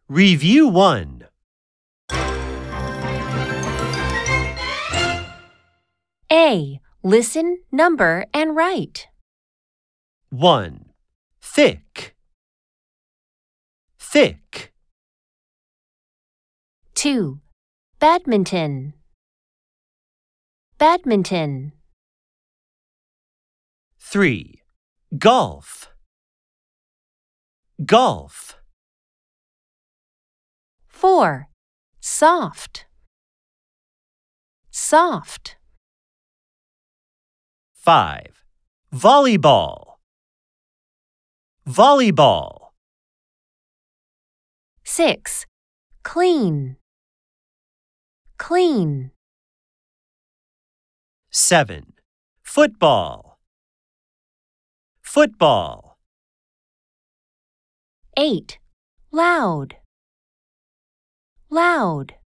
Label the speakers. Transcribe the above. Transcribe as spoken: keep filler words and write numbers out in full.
Speaker 1: Review one.
Speaker 2: A. Listen, number, and write.
Speaker 1: one. Thick. Thick.
Speaker 2: two. Badminton. Badminton.
Speaker 1: three. Golf. Golf.
Speaker 2: four. Soft. Soft.
Speaker 1: five. Volleyball. Volleyball.
Speaker 2: six. Clean. Clean.
Speaker 1: seven. Football. Football.
Speaker 2: eight. Loud. Loud.